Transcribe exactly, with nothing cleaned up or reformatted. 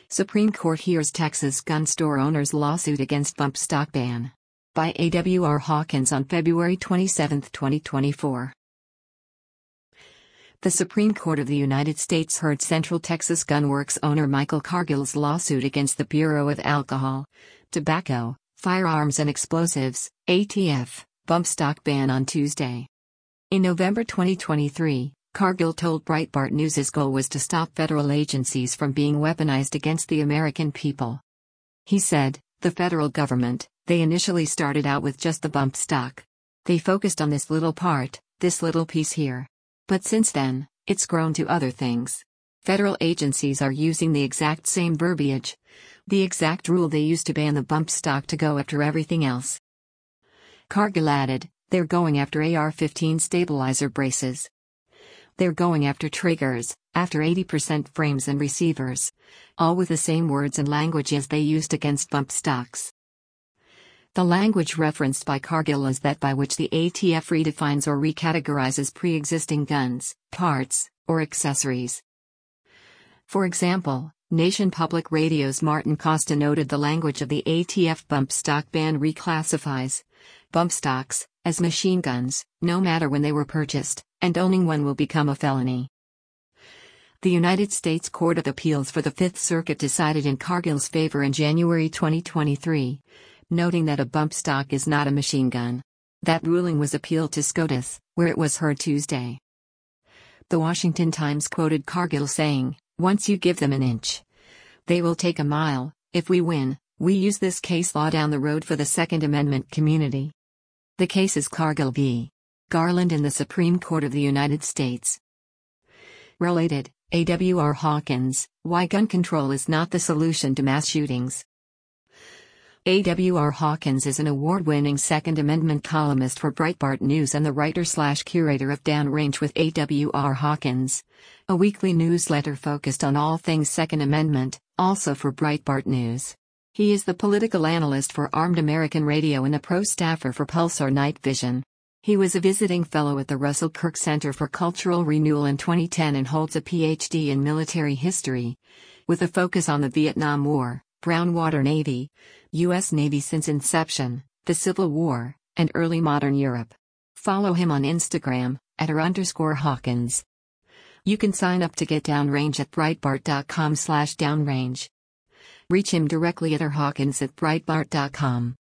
Supreme Court hears Texas gun store owner's lawsuit against bump stock ban. By A W R Hawkins on February twenty-seventh, twenty twenty-four. The Supreme Court of the United States heard Central Texas Gun Works owner Michael Cargill's lawsuit against the Bureau of Alcohol, Tobacco, Firearms and Explosives, A T F, bump stock ban on Tuesday. In November twenty twenty-three, Cargill told Breitbart News his goal was to stop federal agencies from being weaponized against the American people. He said, the federal government, they initially started out with just the bump stock. They focused on this little part, this little piece here. But since then, it's grown to other things. Federal agencies are using the exact same verbiage, the exact rule they used to ban the bump stock to go after everything else. Cargill added, they're going after A R fifteen stabilizer braces. They're going after triggers, after eighty percent frames and receivers. All with the same words and language as they used against bump stocks. The language referenced by Cargill is that by which the A T F redefines or recategorizes pre-existing guns, parts, or accessories. For example, Nation Public Radio's Martin Costa noted the language of the A T F bump stock ban reclassifies bump stocks as machine guns, no matter when they were purchased, and owning one will become a felony. The United States Court of Appeals for the Fifth Circuit decided in Cargill's favor in January twenty twenty-three, noting that a bump stock is not a machine gun. That ruling was appealed to SCOTUS, where it was heard Tuesday. The Washington Times quoted Cargill saying, once you give them an inch, they will take a mile. If we win, we use this case law down the road for the Second Amendment community. The case is Cargill v. Garland in the Supreme Court of the United States. Related, A W R Hawkins, Why Gun Control is Not the Solution to Mass Shootings. A W R Hawkins is an award-winning Second Amendment columnist for Breitbart News and the writer-slash-curator of Downrange with A W R Hawkins, a weekly newsletter focused on all things Second Amendment, also for Breitbart News. He is the political analyst for Armed American Radio and a pro staffer for Pulsar Night Vision. He was a visiting fellow at the Russell Kirk Center for Cultural Renewal in twenty ten and holds a P H D in military history, with a focus on the Vietnam War, Brown Water Navy, U S Navy since inception, the Civil War, and early modern Europe. Follow him on Instagram, at r underscore Hawkins. You can sign up to get Downrange at breitbart dot com slash downrange. Reach him directly at r hawkins at breitbart dot com.